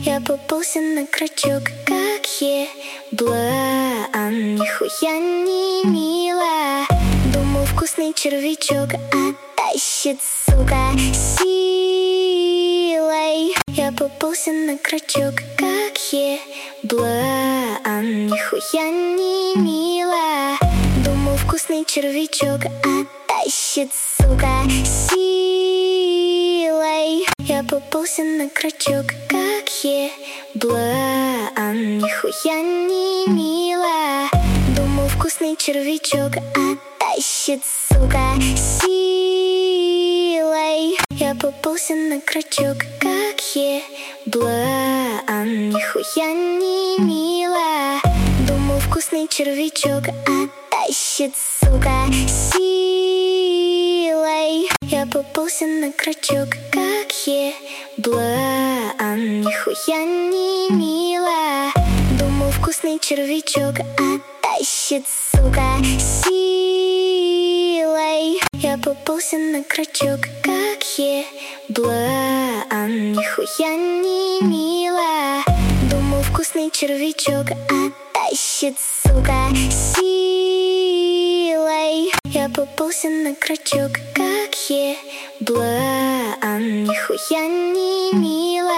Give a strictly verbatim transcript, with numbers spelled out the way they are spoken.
Я попался на крючок, как еблан. Нихуя не мило. Думал, вкусный червячок оттащит, сука, силой. Я попался на крючок, как еблан. Нихуя не мило. Думал, вкусный червячок оттащит, сука, силой. Я попался на крючок, как еблан. Нихуя не мило. Думал, вкусный червячок оттащит, сука, силой. Я попался на крючок, как еблан. Нихуя не мило. Думал, вкусный червячок оттащит, сука, силой. Я попался на крючок, как еблан. Нихуя не мило. Думал, вкусный червячок оттащит, сука, силой. Я попался на крючок, как еблан. Нихуя не мило. Думал, вкусный червячок оттащит, сука, силой. Я попался на крючок, как еблан. Нихуя не мило.